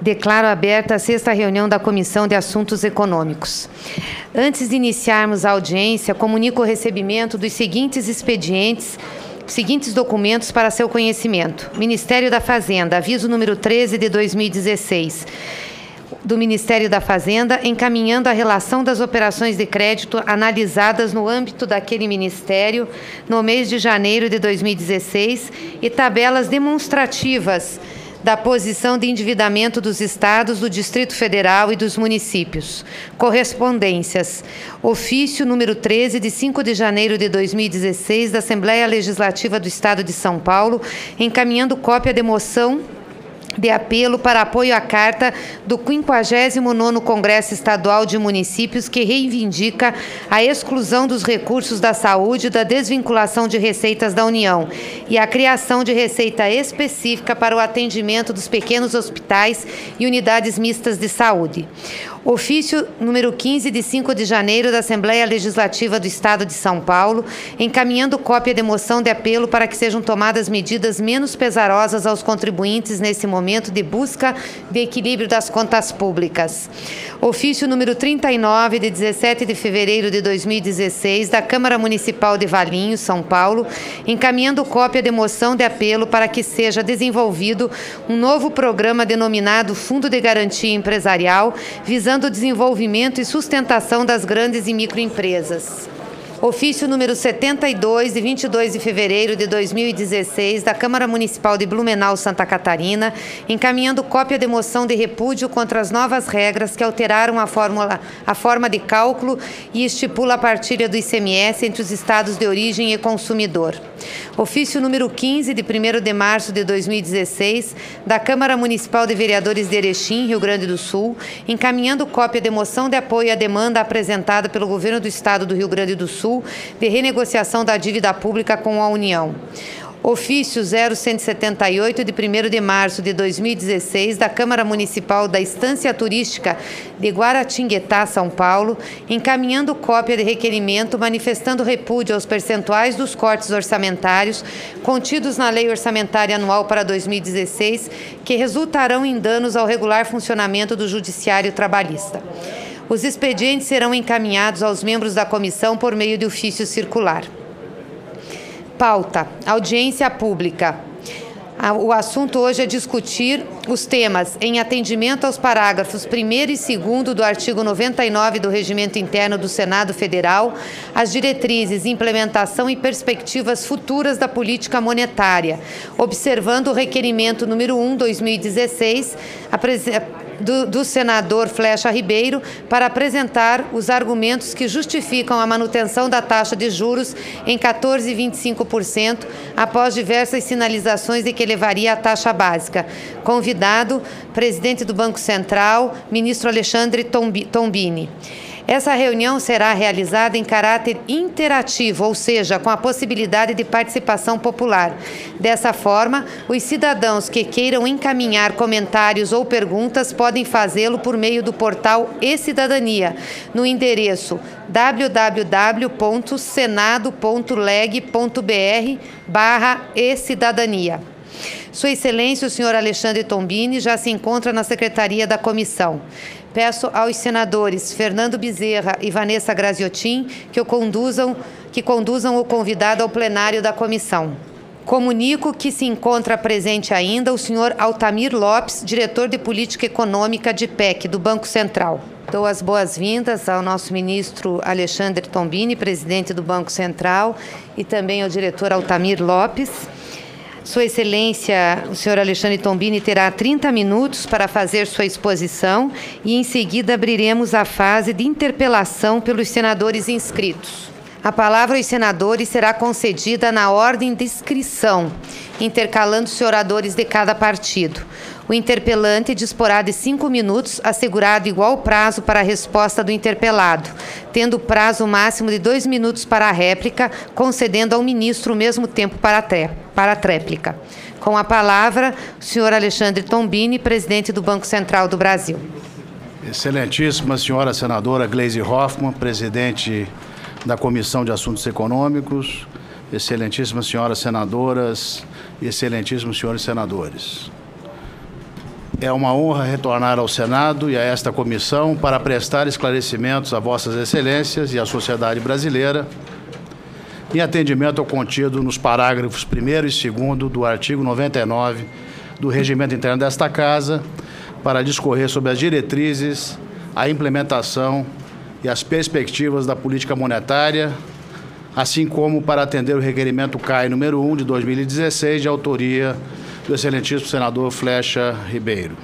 Declaro aberta a 6ª reunião da Comissão de Assuntos Econômicos. Antes de iniciarmos a audiência, comunico o recebimento dos seguintes expedientes, seguintes documentos para seu conhecimento. Ministério da Fazenda, aviso número 13 de 2016. Do Ministério da Fazenda, encaminhando a relação das operações de crédito analisadas no âmbito daquele Ministério no mês de janeiro de 2016 e tabelas demonstrativas da posição de endividamento dos Estados, do Distrito Federal e dos municípios. Correspondências. Ofício número 13, de 5 de janeiro de 2016, da Assembleia Legislativa do Estado de São Paulo, encaminhando cópia de moção de apelo para apoio à carta do 59º Congresso Estadual de Municípios, que reivindica a exclusão dos recursos da saúde da desvinculação de receitas da União e a criação de receita específica para o atendimento dos pequenos hospitais e unidades mistas de saúde. Ofício número 15, de 5 de janeiro, da Assembleia Legislativa do Estado de São Paulo, encaminhando cópia de moção de apelo para que sejam tomadas medidas menos pesarosas aos contribuintes nesse momento de busca de equilíbrio das contas públicas. Ofício número 39, de 17 de fevereiro de 2016, da Câmara Municipal de Valinhos, São Paulo, encaminhando cópia de moção de apelo para que seja desenvolvido um novo programa denominado Fundo de Garantia Empresarial, visando o desenvolvimento e sustentação das grandes e microempresas. Ofício número 72, de 22 de fevereiro de 2016, da Câmara Municipal de Blumenau, Santa Catarina, encaminhando cópia de moção de repúdio contra as novas regras que alteraram a forma de cálculo e estipula a partilha do ICMS entre os estados de origem e consumidor. Ofício número 15, de 1º de março de 2016, da Câmara Municipal de Vereadores de Erechim, Rio Grande do Sul, encaminhando cópia de moção de apoio à demanda apresentada pelo Governo do Estado do Rio Grande do Sul de renegociação da dívida pública com a União. Ofício 0178, de 1º de março de 2016, da Câmara Municipal da Estância Turística de Guaratinguetá, São Paulo, encaminhando cópia de requerimento manifestando repúdio aos percentuais dos cortes orçamentários contidos na Lei Orçamentária Anual para 2016, que resultarão em danos ao regular funcionamento do Judiciário Trabalhista. Os expedientes serão encaminhados aos membros da comissão por meio de ofício circular. Pauta: audiência pública. O assunto hoje é discutir os temas em atendimento aos parágrafos 1º e 2º do artigo 99 do Regimento Interno do Senado Federal, as diretrizes, implementação e perspectivas futuras da política monetária, observando o requerimento número 1/2016, do senador Flecha Ribeiro, para apresentar os argumentos que justificam a manutenção da taxa de juros em 14,25%, após diversas sinalizações de que elevaria a taxa básica. Convidado, presidente do Banco Central, ministro Alexandre Tombini. Essa reunião será realizada em caráter interativo, ou seja, com a possibilidade de participação popular. Dessa forma, os cidadãos que queiram encaminhar comentários ou perguntas podem fazê-lo por meio do portal e-Cidadania, no endereço www.senado.leg.br/e-Cidadania. Sua Excelência, o senhor Alexandre Tombini, já se encontra na Secretaria da Comissão. Peço aos senadores Fernando Bezerra e Vanessa Graziotin que conduzam o convidado ao plenário da comissão. Comunico que se encontra presente ainda o senhor Altamir Lopes, diretor de Política Econômica de PEC, do Banco Central. Dou as boas-vindas ao nosso ministro Alexandre Tombini, presidente do Banco Central, e também ao diretor Altamir Lopes. Sua Excelência, o senhor Alexandre Tombini, terá 30 minutos para fazer sua exposição e, em seguida, abriremos a fase de interpelação pelos senadores inscritos. A palavra aos senadores será concedida na ordem de inscrição, intercalando-se oradores de cada partido. O interpelante disporá de 5 minutos, assegurado igual prazo para a resposta do interpelado, tendo prazo máximo de 2 minutos para a réplica, concedendo ao ministro o mesmo tempo para a tréplica. Com a palavra, o senhor Alexandre Tombini, presidente do Banco Central do Brasil. Excelentíssima senhora senadora Gleisi Hoffmann, presidente da Comissão de Assuntos Econômicos, excelentíssimas senhoras senadoras e excelentíssimos senhores senadores. É uma honra retornar ao Senado e a esta comissão para prestar esclarecimentos a Vossas Excelências e à sociedade brasileira em atendimento ao contido nos parágrafos 1º e 2º do artigo 99 do Regimento Interno desta Casa, para discorrer sobre as diretrizes, a implementação e as perspectivas da política monetária, assim como para atender o requerimento CAI número 1 de 2016, de autoria do excelentíssimo senador Flecha Ribeiro.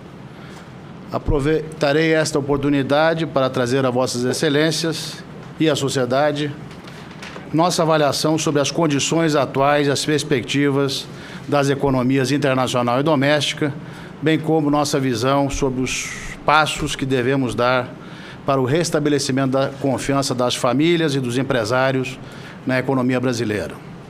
Aproveitarei esta oportunidade para trazer a Vossas Excelências e à sociedade nossa avaliação sobre as condições atuais e as perspectivas das economias internacional e doméstica, bem como nossa visão sobre os passos que devemos dar para o restabelecimento da confiança das famílias e dos empresários na economia brasileira.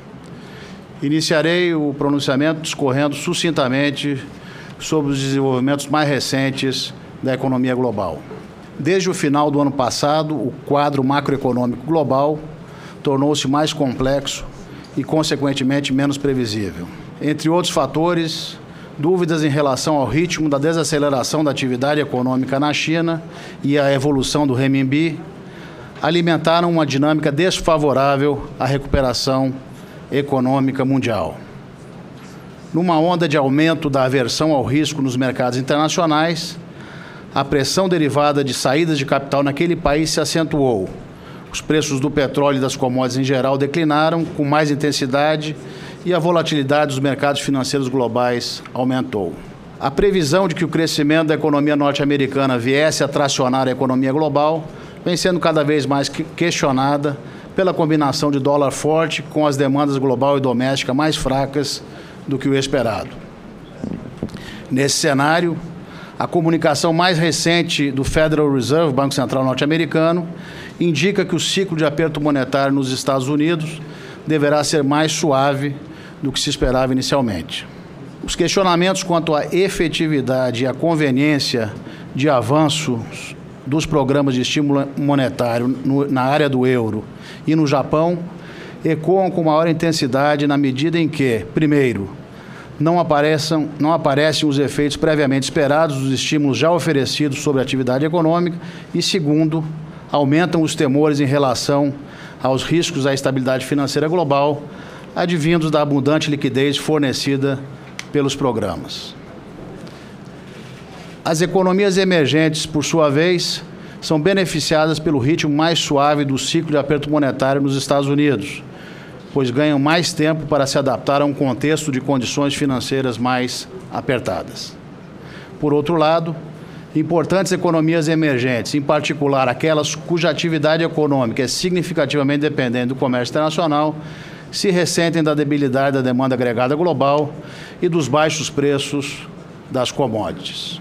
Iniciarei o pronunciamento discorrendo sucintamente sobre os desenvolvimentos mais recentes da economia global. Desde o final do ano passado, o quadro macroeconômico global tornou-se mais complexo e, consequentemente, menos previsível. Entre outros fatores, dúvidas em relação ao ritmo da desaceleração da atividade econômica na China e a evolução do renminbi alimentaram uma dinâmica desfavorável à recuperação econômica mundial. Numa onda de aumento da aversão ao risco nos mercados internacionais, a pressão derivada de saídas de capital naquele país se acentuou. Os preços do petróleo e das commodities em geral declinaram com mais intensidade e a volatilidade dos mercados financeiros globais aumentou. A previsão de que o crescimento da economia norte-americana viesse a tracionar a economia global vem sendo cada vez mais questionada pela combinação de dólar forte com as demandas global e doméstica mais fracas do que o esperado. Nesse cenário, a comunicação mais recente do Federal Reserve, Banco Central norte-americano, indica que o ciclo de aperto monetário nos Estados Unidos deverá ser mais suave do que se esperava inicialmente. Os questionamentos quanto à efetividade e à conveniência de avanços dos programas de estímulo monetário na área do euro e no Japão ecoam com maior intensidade na medida em que, primeiro, não aparecem os efeitos previamente esperados dos estímulos já oferecidos sobre a atividade econômica e, segundo, aumentam os temores em relação aos riscos à estabilidade financeira global, advindos da abundante liquidez fornecida pelos programas. As economias emergentes, por sua vez, são beneficiadas pelo ritmo mais suave do ciclo de aperto monetário nos Estados Unidos, pois ganham mais tempo para se adaptar a um contexto de condições financeiras mais apertadas. Por outro lado, importantes economias emergentes, em particular aquelas cuja atividade econômica é significativamente dependente do comércio internacional, se ressentem da debilidade da demanda agregada global e dos baixos preços das commodities.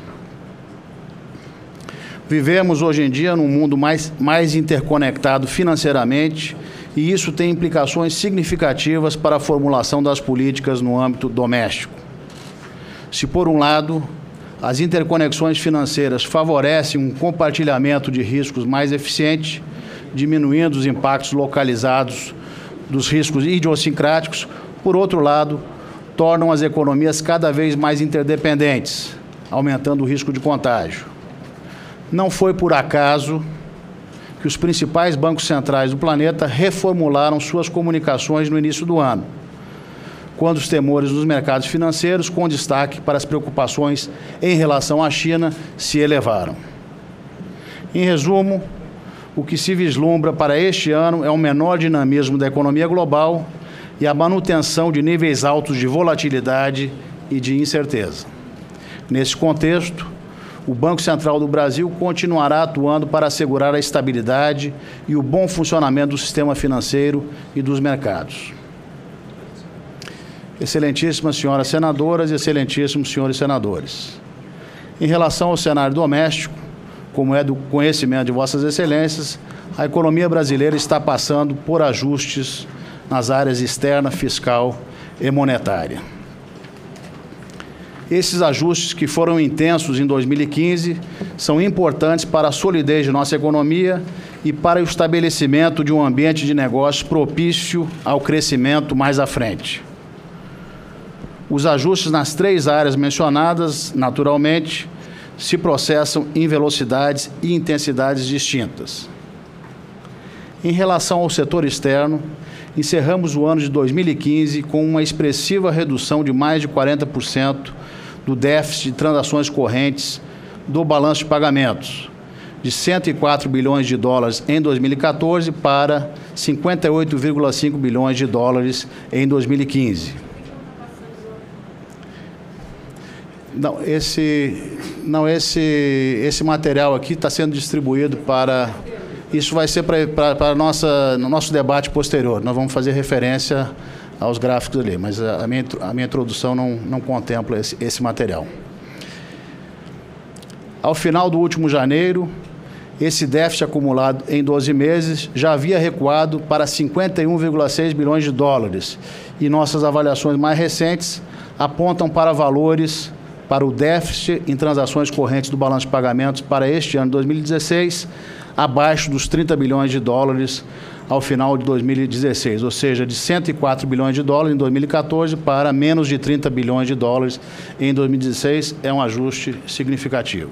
Vivemos hoje em dia num mundo mais interconectado financeiramente e isso tem implicações significativas para a formulação das políticas no âmbito doméstico. Se, por um lado, as interconexões financeiras favorecem um compartilhamento de riscos mais eficiente, diminuindo os impactos localizados dos riscos idiosincráticos, por outro lado, tornam as economias cada vez mais interdependentes, aumentando o risco de contágio. Não foi por acaso que os principais bancos centrais do planeta reformularam suas comunicações no início do ano, quando os temores nos mercados financeiros, com destaque para as preocupações em relação à China, se elevaram. Em resumo, o que se vislumbra para este ano é um menor dinamismo da economia global e a manutenção de níveis altos de volatilidade e de incerteza. Nesse contexto, o Banco Central do Brasil continuará atuando para assegurar a estabilidade e o bom funcionamento do sistema financeiro e dos mercados. Excelentíssimas senhoras senadoras e excelentíssimos senhores senadores, em relação ao cenário doméstico, como é do conhecimento de Vossas Excelências, a economia brasileira está passando por ajustes nas áreas externa, fiscal e monetária. Esses ajustes, que foram intensos em 2015, são importantes para a solidez de nossa economia e para o estabelecimento de um ambiente de negócios propício ao crescimento mais à frente. Os ajustes nas 3 áreas mencionadas, naturalmente, se processam em velocidades e intensidades distintas. Em relação ao setor externo, encerramos o ano de 2015 com uma expressiva redução de mais de 40% do déficit de transações correntes do balanço de pagamentos, de 104 bilhões de dólares em 2014 para 58,5 bilhões de dólares em 2015. Esse material aqui está sendo distribuído para... Isso vai ser para no nosso debate posterior. Nós vamos fazer referência aos gráficos ali, mas a minha introdução não contempla esse material. Ao final do último janeiro, esse déficit acumulado em 12 meses já havia recuado para 51,6 bilhões de dólares e nossas avaliações mais recentes apontam para valores para o déficit em transações correntes do balanço de pagamentos para este ano de 2016, abaixo dos 30 bilhões de dólares ao final de 2016, ou seja, de 104 bilhões de dólares em 2014 para menos de 30 bilhões de dólares em 2016, é um ajuste significativo.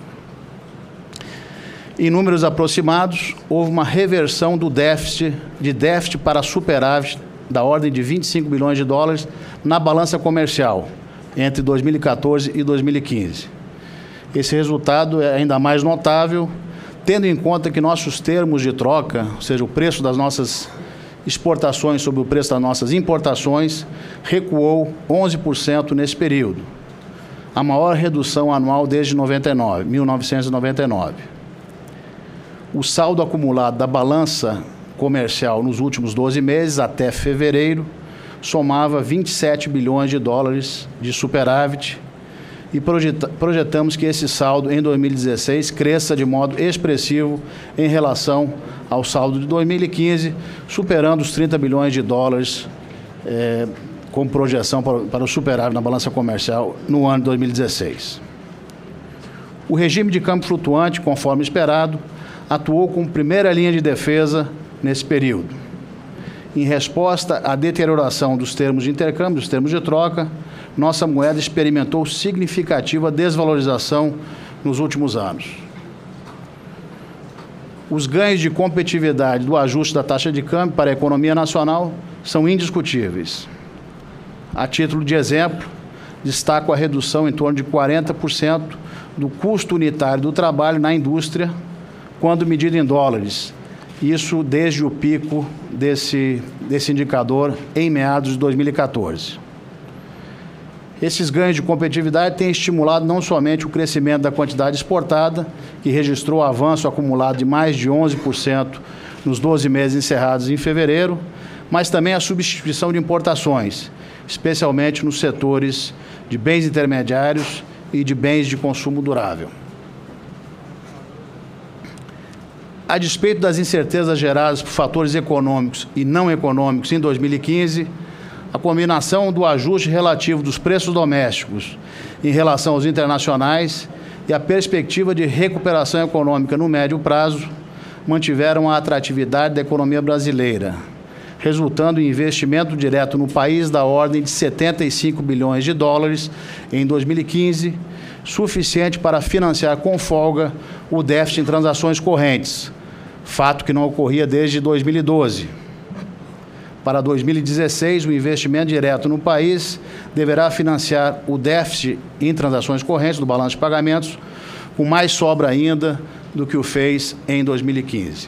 Em números aproximados, houve uma reversão do déficit para superávit da ordem de 25 bilhões de dólares na balança comercial entre 2014 e 2015. Esse resultado é ainda mais notável, tendo em conta que nossos termos de troca, ou seja, o preço das nossas exportações sobre o preço das nossas importações, recuou 11% nesse período, a maior redução anual desde 1999. O saldo acumulado da balança comercial nos últimos 12 meses, até fevereiro, somava 27 bilhões de dólares de superávit e projetamos que esse saldo em 2016 cresça de modo expressivo em relação ao saldo de 2015, superando os 30 bilhões de dólares como projeção para o superávit na balança comercial no ano de 2016. O regime de câmbio flutuante, conforme esperado, atuou como primeira linha de defesa nesse período. Em resposta à deterioração dos termos de intercâmbio, dos termos de troca, nossa moeda experimentou significativa desvalorização nos últimos anos. Os ganhos de competitividade do ajuste da taxa de câmbio para a economia nacional são indiscutíveis. A título de exemplo, destaco a redução em torno de 40% do custo unitário do trabalho na indústria, quando medido em dólares. Isso desde o pico desse indicador em meados de 2014. Esses ganhos de competitividade têm estimulado não somente o crescimento da quantidade exportada, que registrou avanço acumulado de mais de 11% nos 12 meses encerrados em fevereiro, mas também a substituição de importações, especialmente nos setores de bens intermediários e de bens de consumo durável. A despeito das incertezas geradas por fatores econômicos e não econômicos em 2015, a combinação do ajuste relativo dos preços domésticos em relação aos internacionais e a perspectiva de recuperação econômica no médio prazo mantiveram a atratividade da economia brasileira, resultando em investimento direto no país da ordem de 75 bilhões de dólares em 2015, suficiente para financiar com folga o déficit em transações correntes, fato que não ocorria desde 2012. Para 2016, o investimento direto no país deverá financiar o déficit em transações correntes do balanço de pagamentos, com mais sobra ainda do que o fez em 2015.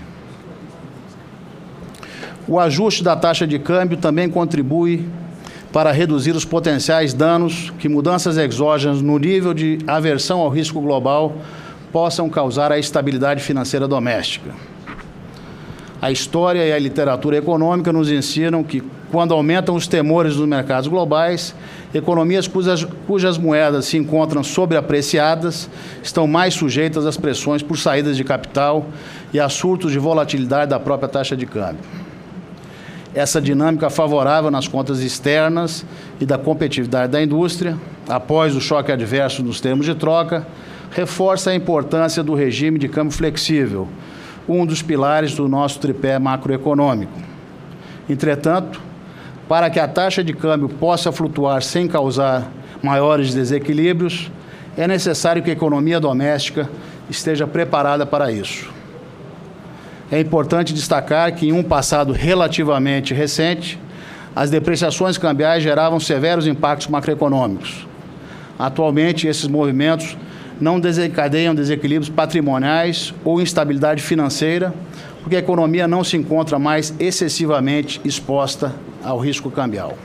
O ajuste da taxa de câmbio também contribui para reduzir os potenciais danos que mudanças exógenas no nível de aversão ao risco global possam causar à estabilidade financeira doméstica. A história e a literatura econômica nos ensinam que, quando aumentam os temores nos mercados globais, economias cujas moedas se encontram sobreapreciadas estão mais sujeitas às pressões por saídas de capital e a surtos de volatilidade da própria taxa de câmbio. Essa dinâmica favorável nas contas externas e da competitividade da indústria, após o choque adverso nos termos de troca, reforça a importância do regime de câmbio flexível, um dos pilares do nosso tripé macroeconômico. Entretanto, Para que a taxa de câmbio possa flutuar sem causar maiores desequilíbrios, é necessário que a economia doméstica esteja preparada para isso. É importante destacar que, em um passado relativamente recente, as depreciações cambiais geravam severos impactos macroeconômicos. Atualmente, esses movimentos não desencadeiam desequilíbrios patrimoniais ou instabilidade financeira, porque a economia não se encontra mais excessivamente exposta ao risco cambial.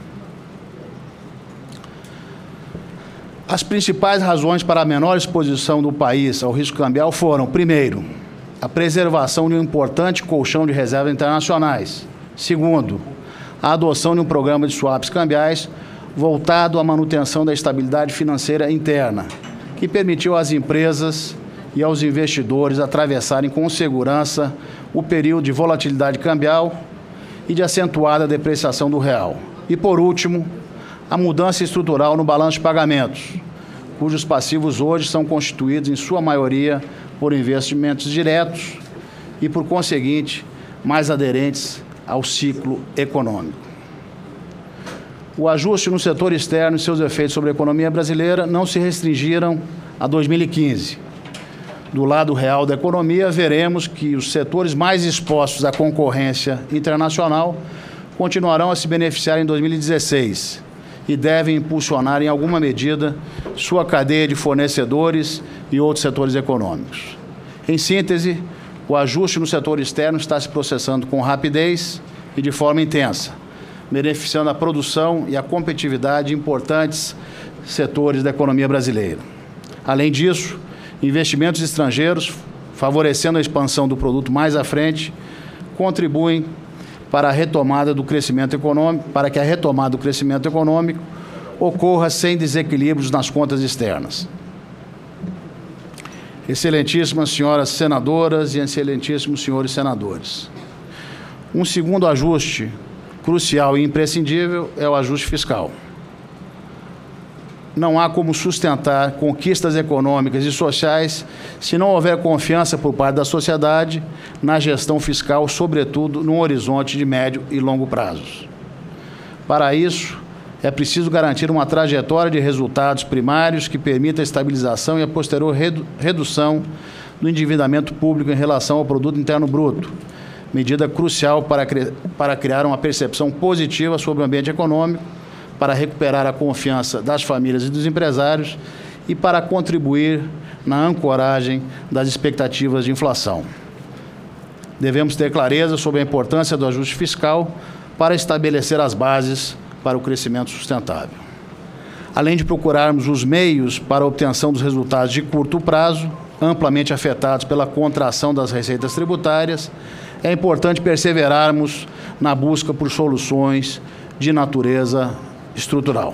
As principais razões para a menor exposição do país ao risco cambial foram, primeiro, a preservação de um importante colchão de reservas internacionais. Segundo, a adoção de um programa de swaps cambiais voltado à manutenção da estabilidade financeira interna, que permitiu às empresas e aos investidores atravessarem com segurança o período de volatilidade cambial e de acentuada depreciação do real. E, por último, a mudança estrutural no balanço de pagamentos, cujos passivos hoje são constituídos, em sua maioria, por investimentos diretos e, por conseguinte, mais aderentes ao ciclo econômico. O ajuste no setor externo e seus efeitos sobre a economia brasileira não se restringiram a 2015. Do lado real da economia, veremos que os setores mais expostos à concorrência internacional continuarão a se beneficiar em 2016 e devem impulsionar, em alguma medida, sua cadeia de fornecedores e outros setores econômicos. Em síntese, o ajuste no setor externo está se processando com rapidez e de forma intensa, beneficiando a produção e a competitividade de importantes setores da economia brasileira. Além disso, investimentos estrangeiros, favorecendo a expansão do produto mais à frente, contribuem para a retomada do crescimento econômico, para que a retomada do crescimento econômico ocorra sem desequilíbrios nas contas externas. Excelentíssimas senhoras senadoras e excelentíssimos senhores senadores, um segundo ajuste crucial e imprescindível é o ajuste fiscal. Não há como sustentar conquistas econômicas e sociais se não houver confiança por parte da sociedade na gestão fiscal, sobretudo num horizonte de médio e longo prazos. Para isso, é preciso garantir uma trajetória de resultados primários que permita a estabilização e a posterior redução do endividamento público em relação ao produto interno bruto, medida crucial para criar uma percepção positiva sobre o ambiente econômico, para recuperar a confiança das famílias e dos empresários e para contribuir na ancoragem das expectativas de inflação. Devemos ter clareza sobre a importância do ajuste fiscal para estabelecer as bases para o crescimento sustentável. Além de procurarmos os meios para a obtenção dos resultados de curto prazo, amplamente afetados pela contração das receitas tributárias, é importante perseverarmos na busca por soluções de natureza estrutural.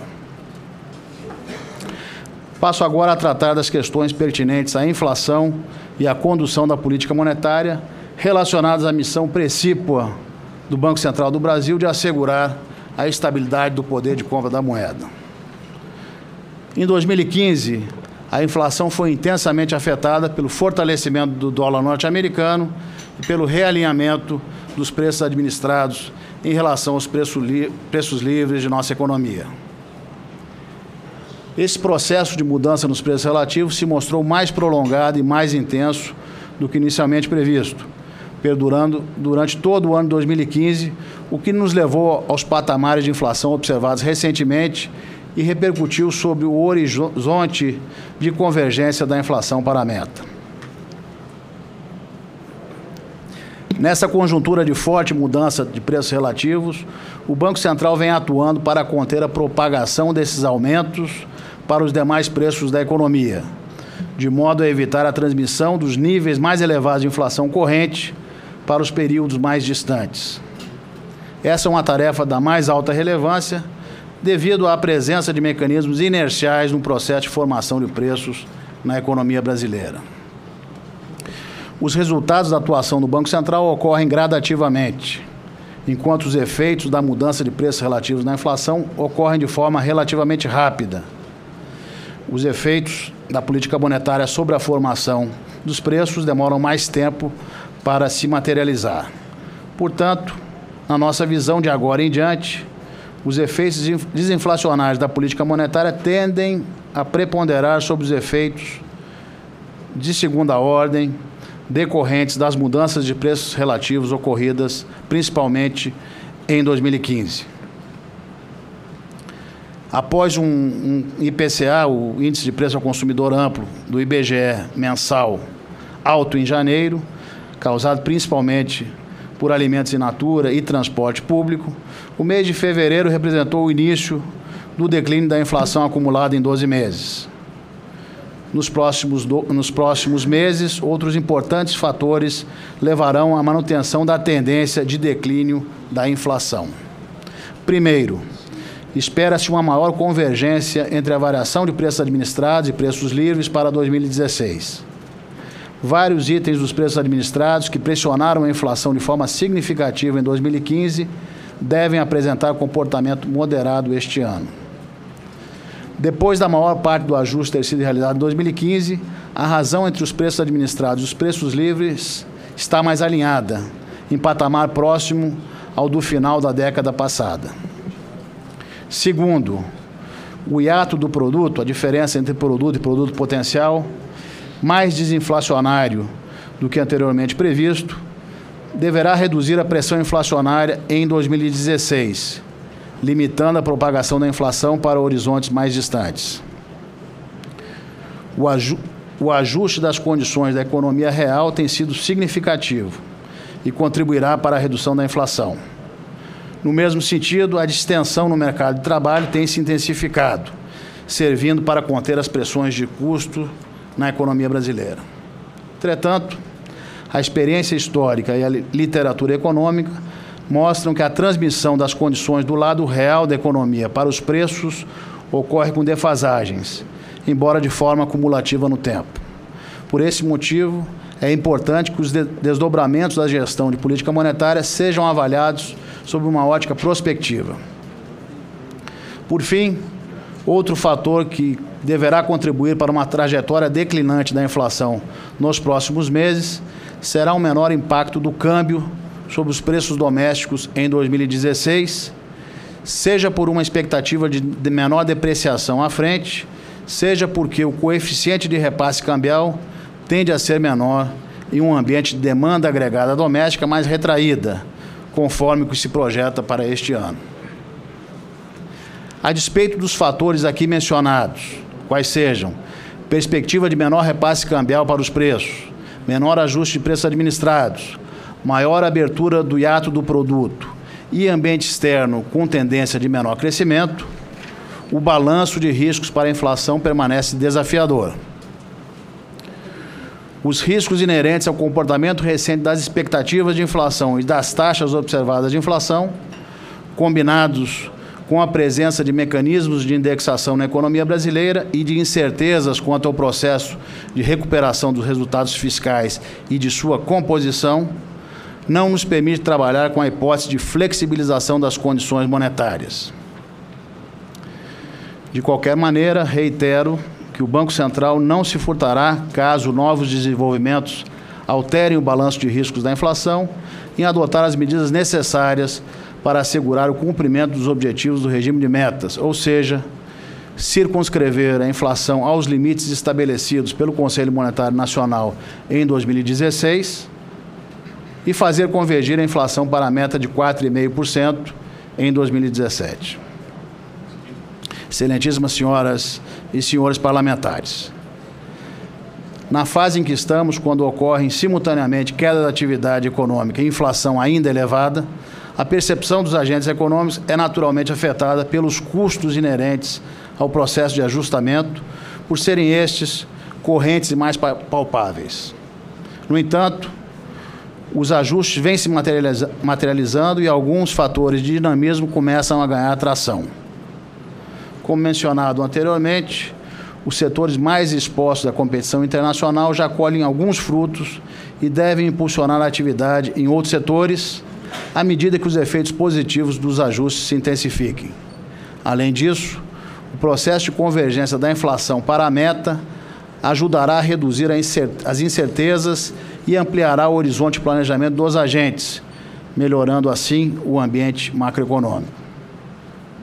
Passo agora a tratar das questões pertinentes à inflação e à condução da política monetária relacionadas à missão precípua do Banco Central do Brasil de assegurar a estabilidade do poder de compra da moeda. Em 2015, a inflação foi intensamente afetada pelo fortalecimento do dólar norte-americano e pelo realinhamento dos preços administrados em relação aos preços livres de nossa economia. Esse processo de mudança nos preços relativos se mostrou mais prolongado e mais intenso do que inicialmente previsto, perdurando durante todo o ano de 2015, o que nos levou aos patamares de inflação observados recentemente e repercutiu sobre o horizonte de convergência da inflação para a meta. Nessa conjuntura de forte mudança de preços relativos, o Banco Central vem atuando para conter a propagação desses aumentos para os demais preços da economia, de modo a evitar a transmissão dos níveis mais elevados de inflação corrente para os períodos mais distantes. Essa é uma tarefa da mais alta relevância, devido à presença de mecanismos inerciais no processo de formação de preços na economia brasileira. Os resultados da atuação do Banco Central ocorrem gradativamente, enquanto os efeitos da mudança de preços relativos na inflação ocorrem de forma relativamente rápida. Os efeitos da política monetária sobre a formação dos preços demoram mais tempo para se materializar. Portanto, na nossa visão de agora em diante, os efeitos desinflacionários da política monetária tendem a preponderar sobre os efeitos de segunda ordem decorrentes das mudanças de preços relativos ocorridas principalmente em 2015. Após um IPCA, o Índice de Preço ao Consumidor Amplo, do IBGE mensal, alto em janeiro, causado principalmente por alimentos in natura e transporte público, o mês de fevereiro representou o início do declínio da inflação acumulada em 12 meses. Nos próximos meses, outros importantes fatores levarão à manutenção da tendência de declínio da inflação. Primeiro, espera-se uma maior convergência entre a variação de preços administrados e preços livres para 2016. Vários itens dos preços administrados que pressionaram a inflação de forma significativa em 2015 devem apresentar comportamento moderado este ano. Depois da maior parte do ajuste ter sido realizado em 2015, a razão entre os preços administrados e os preços livres está mais alinhada, em patamar próximo ao do final da década passada. Segundo, o hiato do produto, a diferença entre produto e produto potencial, mais desinflacionário do que anteriormente previsto, deverá reduzir a pressão inflacionária em 2016, limitando a propagação da inflação para horizontes mais distantes. O ajuste das condições da economia real tem sido significativo e contribuirá para a redução da inflação. No mesmo sentido, a distensão no mercado de trabalho tem se intensificado, servindo para conter as pressões de custo na economia brasileira. Entretanto, a experiência histórica e a literatura econômica mostram que a transmissão das condições do lado real da economia para os preços ocorre com defasagens, embora de forma acumulativa no tempo. Por esse motivo, é importante que os desdobramentos da gestão de política monetária sejam avaliados sob uma ótica prospectiva. Por fim, outro fator que deverá contribuir para uma trajetória declinante da inflação nos próximos meses será um menor impacto do câmbio sobre os preços domésticos em 2016, seja por uma expectativa de menor depreciação à frente, seja porque o coeficiente de repasse cambial tende a ser menor em um ambiente de demanda agregada doméstica mais retraída, conforme o que se projeta para este ano. A despeito dos fatores aqui mencionados, quais sejam perspectiva de menor repasse cambial para os preços, menor ajuste de preços administrados, maior abertura do hiato do produto e ambiente externo com tendência de menor crescimento, o balanço de riscos para a inflação permanece desafiador. Os riscos inerentes ao comportamento recente das expectativas de inflação e das taxas observadas de inflação, combinados com a presença de mecanismos de indexação na economia brasileira e de incertezas quanto ao processo de recuperação dos resultados fiscais e de sua composição, não nos permite trabalhar com a hipótese de flexibilização das condições monetárias. De qualquer maneira, reitero que o Banco Central não se furtará, caso novos desenvolvimentos alterem o balanço de riscos da inflação, em adotar as medidas necessárias para assegurar o cumprimento dos objetivos do regime de metas, ou seja, circunscrever a inflação aos limites estabelecidos pelo Conselho Monetário Nacional em 2016 e fazer convergir a inflação para a meta de 4,5% em 2017. Excelentíssimas senhoras e senhores parlamentares, na fase em que estamos, quando ocorrem simultaneamente queda da atividade econômica e inflação ainda elevada, a percepção dos agentes econômicos é naturalmente afetada pelos custos inerentes ao processo de ajustamento, por serem estes correntes e mais palpáveis. No entanto, os ajustes vêm se materializando e alguns fatores de dinamismo começam a ganhar atração. Como mencionado anteriormente, os setores mais expostos à competição internacional já colhem alguns frutos e devem impulsionar a atividade em outros setores, à medida que os efeitos positivos dos ajustes se intensifiquem. Além disso, o processo de convergência da inflação para a meta ajudará a reduzir as incertezas e ampliará o horizonte de planejamento dos agentes, melhorando assim o ambiente macroeconômico.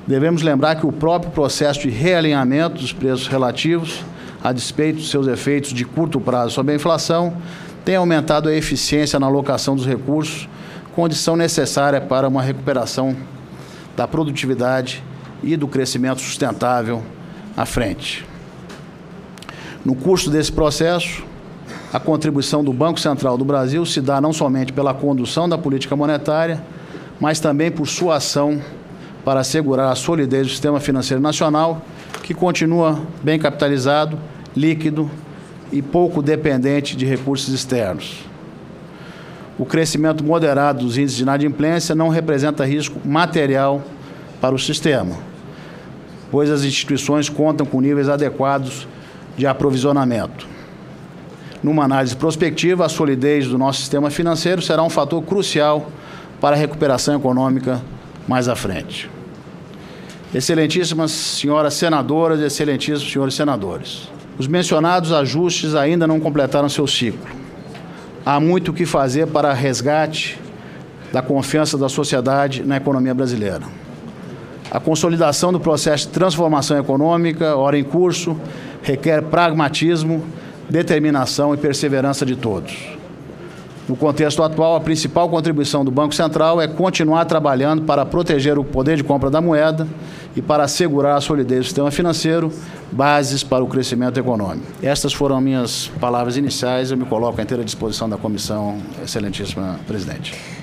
Devemos lembrar que o próprio processo de realinhamento dos preços relativos, a despeito dos seus efeitos de curto prazo sobre a inflação, tem aumentado a eficiência na alocação dos recursos, condição necessária para uma recuperação da produtividade e do crescimento sustentável à frente. No curso desse processo, a contribuição do Banco Central do Brasil se dá não somente pela condução da política monetária, mas também por sua ação para assegurar a solidez do sistema financeiro nacional, que continua bem capitalizado, líquido e pouco dependente de recursos externos. O crescimento moderado dos índices de inadimplência não representa risco material para o sistema, pois as instituições contam com níveis adequados de aprovisionamento. Numa análise prospectiva, a solidez do nosso sistema financeiro será um fator crucial para a recuperação econômica mais à frente. Excelentíssimas senhoras senadoras e excelentíssimos senhores senadores, os mencionados ajustes ainda não completaram seu ciclo. Há muito o que fazer para resgate da confiança da sociedade na economia brasileira. A consolidação do processo de transformação econômica, ora em curso, requer pragmatismo, determinação e perseverança de todos. No contexto atual, a principal contribuição do Banco Central é continuar trabalhando para proteger o poder de compra da moeda e para assegurar a solidez do sistema financeiro, bases para o crescimento econômico. Estas foram minhas palavras iniciais, eu me coloco à inteira disposição da comissão, excelentíssima presidente.